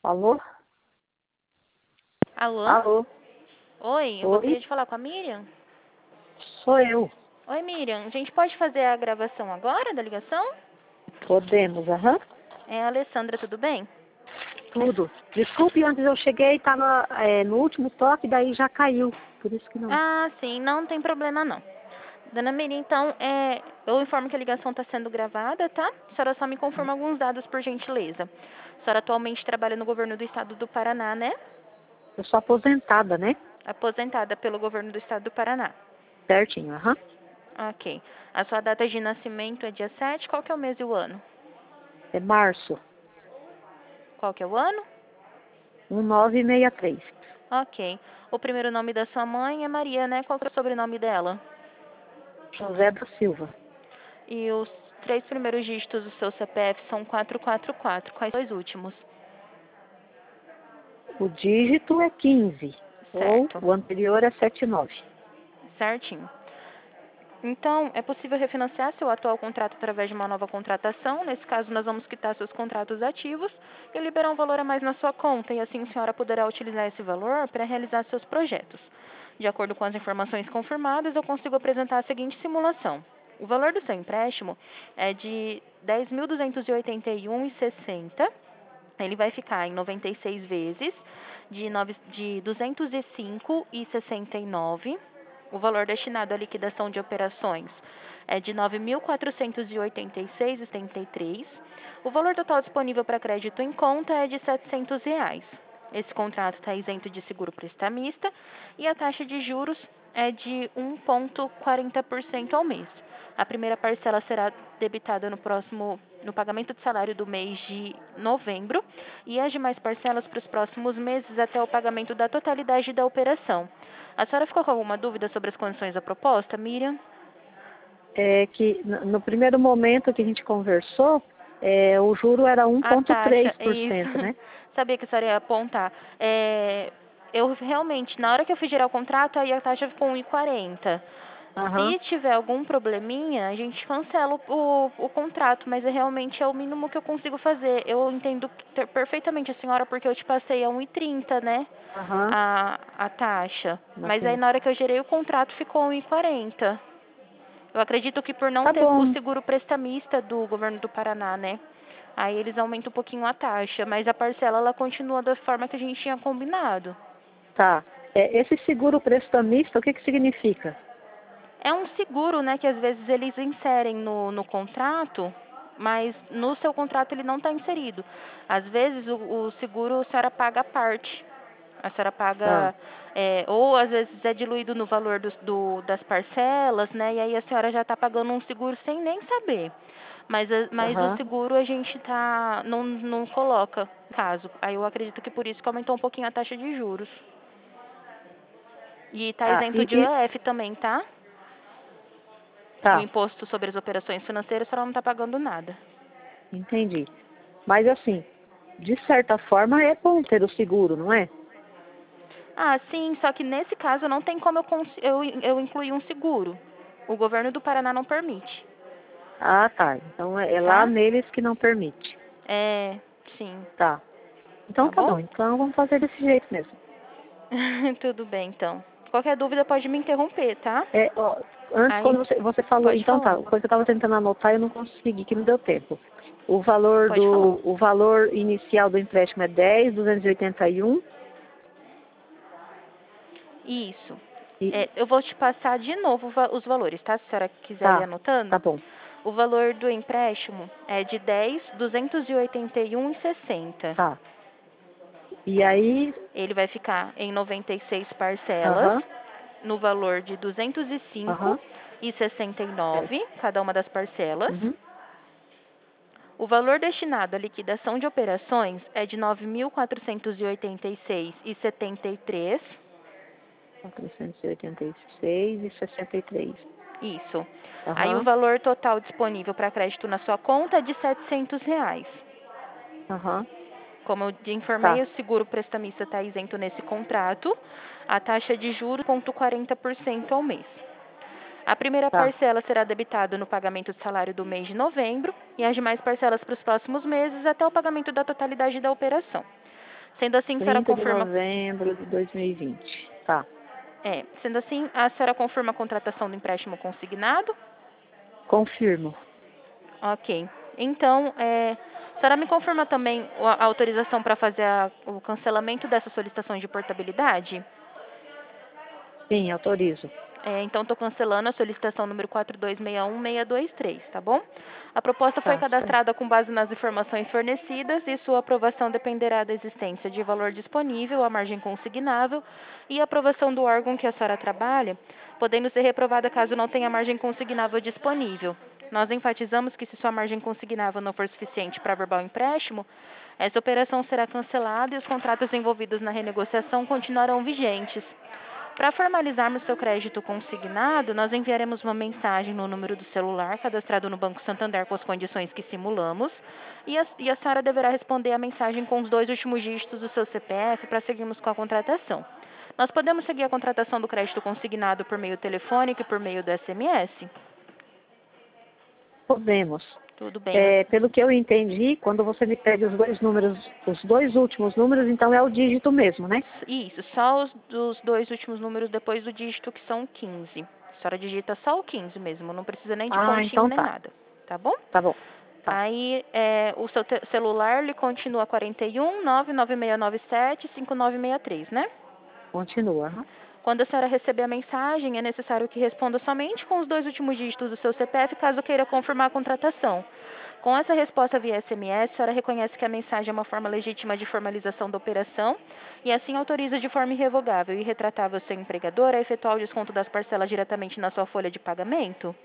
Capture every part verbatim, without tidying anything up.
Alô? Alô? Alô? Oi, eu Oi? gostaria de falar com a Miriam. Sou eu. Oi, Miriam. A gente pode fazer a gravação agora da ligação? Podemos, aham. É a Alessandra, tudo bem? Tudo. Desculpe, antes eu cheguei, estava no último toque, daí já caiu. Por isso que não. Ah, sim, não tem problema não. Dona Miriam, então, é, eu informo que a ligação está sendo gravada, tá? A senhora só me confirma alguns dados, por gentileza. A senhora atualmente trabalha no governo do estado do Paraná, né? Eu sou aposentada, né? Aposentada pelo governo do estado do Paraná. Certinho, aham. Ok. A sua data de nascimento é dia sete. Qual que é o mês e o ano? É março, Qual que é o ano? um nove seis três. Ok. O primeiro nome da sua mãe é Maria, né? Qual que é o sobrenome dela? José da Silva. E os três primeiros dígitos do seu C P F são quatrocentos e quarenta e quatro. Quais dois últimos? O dígito é quinze. Ou Certo. o anterior é setenta e nove. Certinho. Então, é possível refinanciar seu atual contrato através de uma nova contratação. Nesse caso, nós vamos quitar seus contratos ativos e liberar um valor a mais na sua conta. E assim a senhora poderá utilizar esse valor para realizar seus projetos. De acordo com as informações confirmadas, eu consigo apresentar a seguinte simulação. O valor do seu empréstimo é de dez mil duzentos e oitenta e um reais e sessenta centavos. Ele vai ficar em noventa e seis vezes de, nove, de duzentos e cinco reais e sessenta e nove centavos. O valor destinado à liquidação de operações é de nove mil quatrocentos e oitenta e seis reais e setenta e três centavos. O valor total disponível para crédito em conta é de setecentos reais. Esse contrato está isento de seguro prestamista e a taxa de juros é de um vírgula quarenta por cento ao mês. A primeira parcela será debitada no próximo no pagamento de salário do mês de novembro e as demais parcelas para os próximos meses até o pagamento da totalidade da operação. A senhora ficou com alguma dúvida sobre as condições da proposta, Miriam? É que no no primeiro momento que a gente conversou, é, o juro era A um vírgula três taxa, é por isso. cento, né? Sabia que a senhora ia apontar. É, eu realmente, na hora que eu fui gerar o contrato, aí a taxa ficou um vírgula quarenta. Aham. Se tiver algum probleminha, a gente cancela o, o, o contrato, mas é realmente é o mínimo que eu consigo fazer. Eu entendo ter- perfeitamente a senhora, porque eu te passei a um vírgula trinta, né? Aham. A, a taxa. Mas aí Ok. na hora que eu gerei o contrato ficou um vírgula quarenta. Eu acredito que por não Tá ter o bom. seguro prestamista do governo do Paraná, né? Aí eles aumentam um pouquinho a taxa, mas a parcela ela continua da forma que a gente tinha combinado. Tá. É, esse seguro prestamista, o que que significa? É um seguro, né, que às vezes eles inserem no, no contrato, mas no seu contrato ele não está inserido. Às vezes o, o seguro a senhora paga a parte. A senhora Tá. paga, é, ou às vezes é diluído no valor dos- do, das parcelas, né? E aí a senhora já está pagando um seguro sem nem saber. Mas, a- mas o Aham. seguro a gente tá, não, não coloca caso. Aí eu acredito que por isso que aumentou um pouquinho a taxa de juros. E está Tá. isento E, de e- I O F também, tá? O tá. imposto sobre as operações financeiras, a senhora não está pagando nada. Entendi. Mas assim, de certa forma é bom ter o seguro, não é? Ah, sim, só que nesse caso não tem como eu, cons- eu, eu incluir um seguro. O governo do Paraná não permite, Ah, tá. Então é é lá tá? neles que não permite. É, sim, Tá. Então tá tá bom? bom. Então vamos fazer desse jeito mesmo. Tudo bem, então. Qualquer dúvida pode me interromper, tá? É, ó, antes Aí, quando você, você falou, pode então tá, falar, uma coisa que eu estava tentando anotar e eu não consegui, que não deu tempo. O valor pode falar. do o valor inicial do empréstimo é dez mil duzentos e oitenta e um Isso. e É, eu vou te passar de novo va- os valores, tá? Se a senhora quiser ir tá, tá anotando. bom. O valor do empréstimo é de dez mil duzentos e oitenta e um reais e sessenta centavos. Tá. E aí, Ele vai ficar em noventa e seis parcelas, aham, no valor de duzentos e cinco aham, reais e sessenta e nove certo. centavos, cada uma das parcelas. Uhum. O valor destinado à liquidação de operações é de nove mil quatrocentos e oitenta e seis reais e setenta e três centavos. quatrocentos e oitenta e seis e sessenta e três. Isso. Aí o Aham, valor total disponível para crédito na sua conta é de setecentos reais. aham, Como eu te informei, tá, o seguro prestamista está isento nesse contrato. A taxa de juros é zero vírgula quarenta por cento ao mês. A primeira tá, parcela será debitada no pagamento do salário do mês de novembro e as demais parcelas para os próximos meses até o pagamento da totalidade da operação. Sendo assim, a senhora trinta de confirma... novembro de dois mil e vinte. Tá. É, sendo assim, a senhora confirma a contratação do empréstimo consignado? Confirmo. Ok. Então, é, a senhora me confirma também a a autorização para fazer a- o cancelamento dessas solicitações de portabilidade? Sim, autorizo. É, então, estou cancelando a solicitação número quatro dois seis um seis dois três, tá bom? A proposta foi Tá, certo. cadastrada com base nas informações fornecidas e sua aprovação dependerá da existência de valor disponível, a margem consignável e a aprovação do órgão que a senhora trabalha, podendo ser reprovada caso não tenha margem consignável disponível. Nós enfatizamos que se sua margem consignável não for suficiente para averbar o empréstimo, essa operação será cancelada e os contratos envolvidos na renegociação continuarão vigentes. Para formalizarmos seu crédito consignado, nós enviaremos uma mensagem no número do celular cadastrado no Banco Santander com as condições que simulamos e a, e a senhora deverá responder a mensagem com os dois últimos dígitos do seu C P F para seguirmos com a contratação. Nós podemos seguir a contratação do crédito consignado por meio telefônico e por meio do S M S? Podemos. Tudo bem. É, pelo que eu entendi, quando você me pede os dois números, os dois últimos números, então é o dígito mesmo, né? Isso, só os, os dois últimos números depois do dígito, que são quinze. A senhora digita só o quinze mesmo, não precisa nem de Ah, pontinho então nem tá. nada, tá bom? Tá bom. Tá. Aí, é, o seu te- celular, ele continua quarenta e um, nove nove seis nove sete, cinco nove seis três, né? Continua. Aham. Quando a senhora receber a mensagem, é necessário que responda somente com os dois últimos dígitos do seu C P F, caso queira confirmar a contratação. Com essa resposta via S M S, a senhora reconhece que a mensagem é uma forma legítima de formalização da operação e assim autoriza de forma irrevogável e irretratável seu empregador a efetuar o desconto das parcelas diretamente na sua folha de pagamento?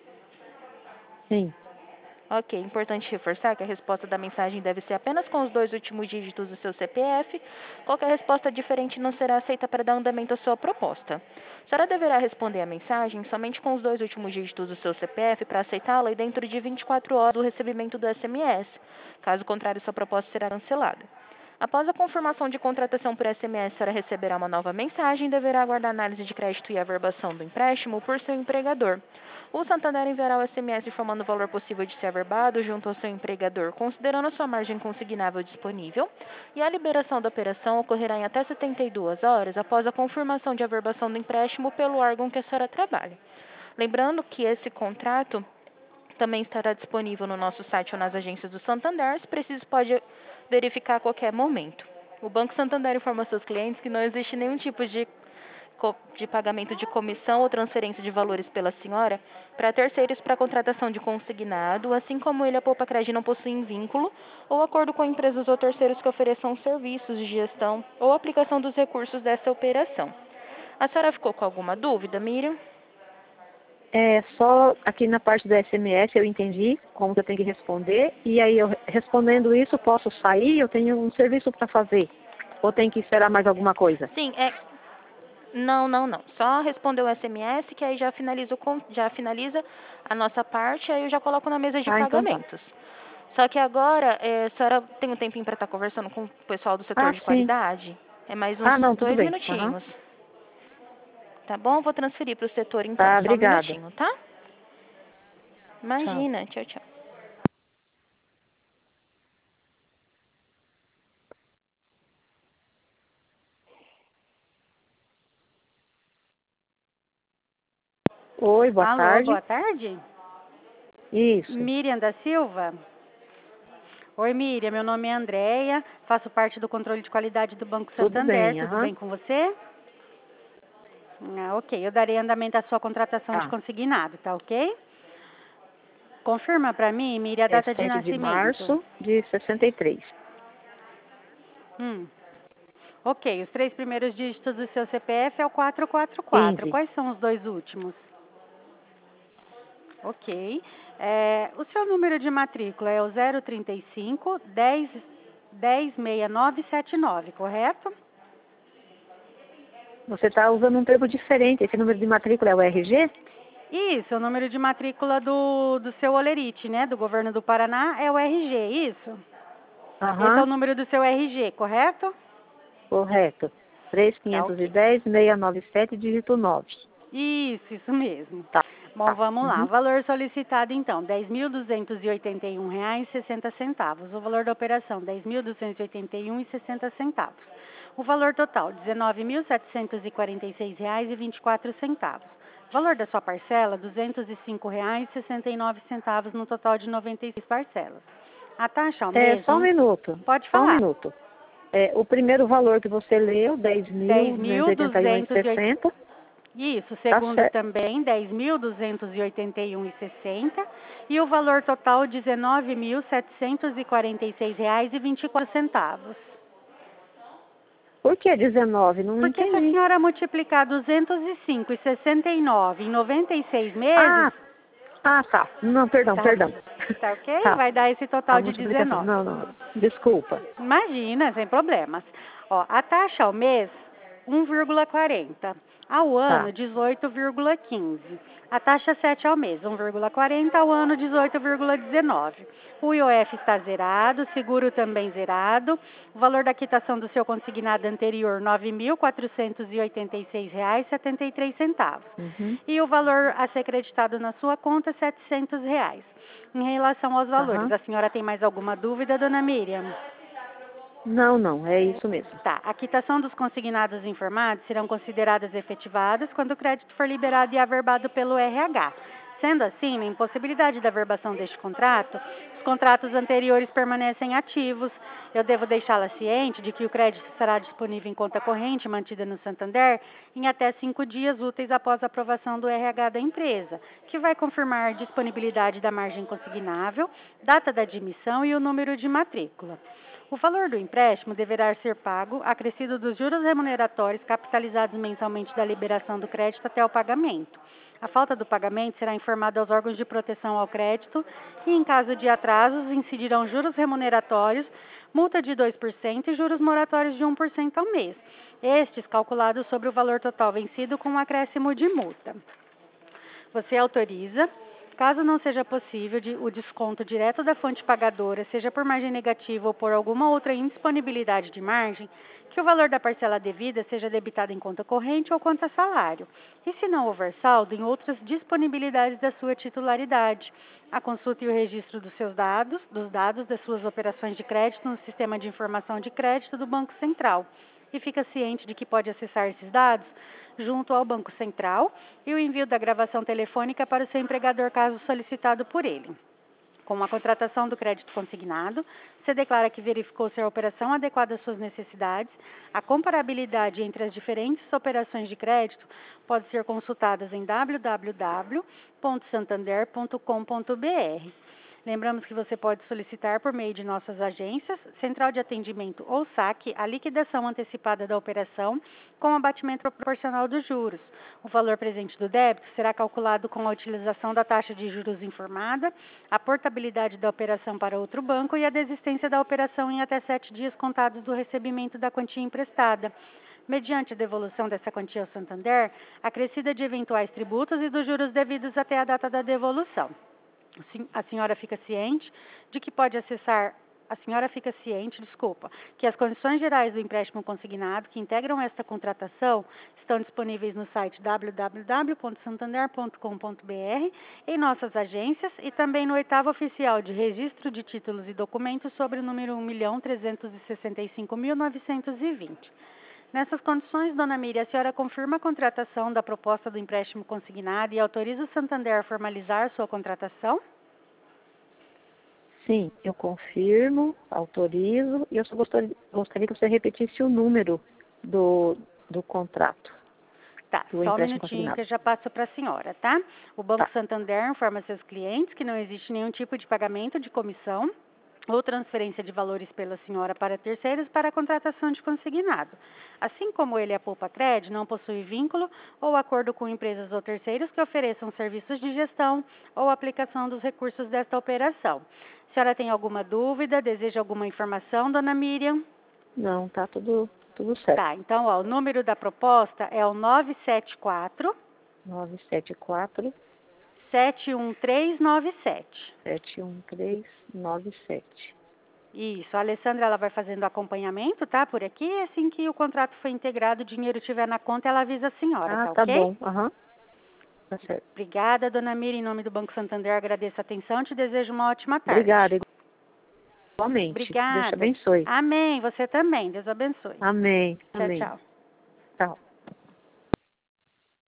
Sim. Ok, importante reforçar que a resposta da mensagem deve ser apenas com os dois últimos dígitos do seu C P F. Qualquer resposta diferente não será aceita para dar andamento à sua proposta. A senhora deverá responder a mensagem somente com os dois últimos dígitos do seu C P F para aceitá-la e dentro de vinte e quatro horas do recebimento do S M S. Caso contrário, sua proposta será cancelada. Após a confirmação de contratação por S M S, a senhora receberá uma nova mensagem e deverá aguardar análise de crédito e averbação do empréstimo por seu empregador. O Santander enviará o S M S informando o valor possível de ser averbado junto ao seu empregador, considerando a sua margem consignável disponível, e a liberação da operação ocorrerá em até setenta e duas horas após a confirmação de averbação do empréstimo pelo órgão que a senhora trabalha. Lembrando que esse contrato também estará disponível no nosso site ou nas agências do Santander, se preciso pode verificar a qualquer momento. O Banco Santander informa seus clientes que não existe nenhum tipo de de pagamento de comissão ou transferência de valores pela senhora para terceiros para contratação de consignado, assim como ele, a Poupa Cred, não possui vínculo ou acordo com empresas ou terceiros que ofereçam serviços de gestão ou aplicação dos recursos dessa operação. A senhora ficou com alguma dúvida, Miriam? É só aqui na parte do S M S eu entendi como que eu tenho que responder. E aí, eu respondendo isso, posso sair? Eu tenho um serviço para fazer? Ou tem que esperar mais alguma coisa? Sim, é. Não, não, não. Só responder o S M S que aí já finaliza, o, con- já finaliza a nossa parte, aí eu já coloco na mesa de Ah, então tá. pagamentos. Só que agora, é, a senhora tem um tempinho para estar conversando com o pessoal do setor Ah, de sim. qualidade? É mais uns Ah, não, tudo dois bem. Aham. minutinhos. Tá bom? Vou transferir para o setor então. Tá, Só um obrigada. minutinho, tá? Tchau. Imagina. Tchau, tchau. Oi, boa Alô, tarde. boa tarde. Isso. Miriam da Silva. Oi, Miriam, meu nome é Andréia, faço parte do controle de qualidade do Banco Tudo Santander. bem, Tudo aham. bem com você? Ah, ok, eu darei andamento à sua contratação de Tá. consignado, tá ok? Confirma para mim, Miriam, a É data de sete de nascimento. março de sessenta e três. Hum. Ok, os três primeiros dígitos do seu C P F é o quatro quatro quatro. quinze. Quais são os dois últimos? Ok. É, o seu número de matrícula é o zero trinta e cinco, dez, dez sessenta e nove setenta e nove, correto? Você está usando um termo diferente. Esse número de matrícula é o R G? Isso, o número de matrícula do, do seu Olerite, né? Do governo do Paraná é o R G, isso? Esse é o Aham, número do seu R G, correto? correto. três Tá quinhentos e ok. dez, seiscentos e noventa e sete, dígito nove. Isso, isso mesmo. Tá. Bom, vamos lá. O valor solicitado, então, dez mil duzentos e oitenta e um reais e sessenta centavos. O valor da operação, dez mil duzentos e oitenta e um reais e sessenta centavos. O valor total, dezenove mil setecentos e quarenta e seis reais e vinte e quatro centavos. O valor da sua parcela, duzentos e cinco reais e sessenta e nove centavos, no total de noventa e seis parcelas. A taxa ao É, mês... só um minuto. Pode Só um falar. minuto. É, o primeiro valor que você leu, dez mil duzentos e oitenta e um reais e sessenta centavos. Isso, o Tá segundo certo. também, dez mil duzentos e oitenta e um reais e sessenta centavos. E o valor total, dezenove mil setecentos e quarenta e seis reais e vinte e quatro centavos. Por que dezenove? Não Porque se a entendi. senhora multiplicar duzentos e cinco e sessenta e nove em noventa e seis meses... Ah, ah, tá. Não, perdão, tá, perdão. tá ok? Tá. Vai dar esse A total de multiplicação. dezenove. Não, não. Desculpa. Imagina, sem problemas. Ó, a taxa ao mês, um vírgula quarenta. Ao ano, Tá. dezoito vírgula quinze. A taxa sete ao mês, um vírgula quarenta. Ao ano, dezoito vírgula dezenove. O I O F está zerado, seguro também zerado. O valor da quitação do seu consignado anterior, nove mil quatrocentos e oitenta e seis reais e setenta e três centavos. Uhum. E o valor a ser creditado na sua conta, setecentos reais. Em relação aos valores, Aham. a senhora tem mais alguma dúvida, dona Miriam? Não, não. É isso mesmo. Tá. A quitação dos consignados informados serão consideradas efetivadas quando o crédito for liberado e averbado pelo R H. Sendo assim, na impossibilidade da averbação deste contrato, os contratos anteriores permanecem ativos. Eu devo deixá-la ciente de que o crédito estará disponível em conta corrente mantida no Santander em até cinco dias úteis após a aprovação do R H da empresa, que vai confirmar a disponibilidade da margem consignável, data da admissão e o número de matrícula. O valor do empréstimo deverá ser pago, acrescido dos juros remuneratórios capitalizados mensalmente da liberação do crédito até o pagamento. A falta do pagamento será informada aos órgãos de proteção ao crédito e, em caso de atrasos, incidirão juros remuneratórios, multa de dois por cento e juros moratórios de um por cento ao mês, estes calculados sobre o valor total vencido com um acréscimo de multa. Você autoriza, caso não seja possível de, o desconto direto da fonte pagadora, seja por margem negativa ou por alguma outra indisponibilidade de margem, que o valor da parcela devida seja debitado em conta corrente ou conta salário. E se não houver saldo, em outras disponibilidades da sua titularidade. A consulta e o registro dos seus dados, dos dados das suas operações de crédito no Sistema de Informação de Crédito do Banco Central. E fica ciente de que pode acessar esses dados junto ao Banco Central e o envio da gravação telefônica para o seu empregador caso solicitado por ele. Com a contratação do crédito consignado, você declara que verificou se a operação adequada às suas necessidades. A comparabilidade entre as diferentes operações de crédito pode ser consultada em w w w ponto santander ponto com ponto b r. Lembramos que você pode solicitar por meio de nossas agências, Central de Atendimento ou saque, a liquidação antecipada da operação com abatimento proporcional dos juros. O valor presente do débito será calculado com a utilização da taxa de juros informada, a portabilidade da operação para outro banco e a desistência da operação em até sete dias contados do recebimento da quantia emprestada. Mediante a devolução dessa quantia ao Santander, acrescida de eventuais tributos e dos juros devidos até a data da devolução. A senhora fica ciente de que pode acessar, a senhora fica ciente, desculpa, que as condições gerais do empréstimo consignado que integram esta contratação estão disponíveis no site w w w ponto santander ponto com ponto b r, em nossas agências e também no oitavo oficial de registro de títulos e documentos sobre o número um milhão trezentos e sessenta e cinco mil novecentos e vinte. Nessas condições, dona Miriam, a senhora confirma a contratação da proposta do empréstimo consignado e autoriza o Santander a formalizar sua contratação? Sim, eu confirmo, autorizo e eu só gostaria, gostaria que você repetisse o número do, do contrato. Tá, do só um empréstimo minutinho consignado. que eu já passo para a senhora, tá? O Banco Tá. Santander informa seus clientes que não existe nenhum tipo de pagamento de comissão ou transferência de valores pela senhora para terceiros para a contratação de consignado. Assim como ele, a Poupa Cred, não possui vínculo ou acordo com empresas ou terceiros que ofereçam serviços de gestão ou aplicação dos recursos desta operação. A senhora tem alguma dúvida, deseja alguma informação, dona Miriam? Não, tá tudo, tudo certo. Tá, então, ó, o número da proposta é o nove sete quatro, nove sete quatro, sete um três nove sete. sete um três nove sete. Isso, a Alessandra ela vai fazendo acompanhamento, tá? Por aqui, assim que o contrato for integrado, o dinheiro estiver na conta, ela avisa a senhora, Ah, tá, tá ok? bom. Aham. Tá certo. Obrigada, dona Mira. Em nome do Banco Santander, agradeço a atenção. Te desejo uma ótima tarde. Obrigada. Igualmente. Obrigada. Deus te abençoe. Amém. Você também. Deus abençoe. Amém. Tchau, Amém. tchau. Tchau.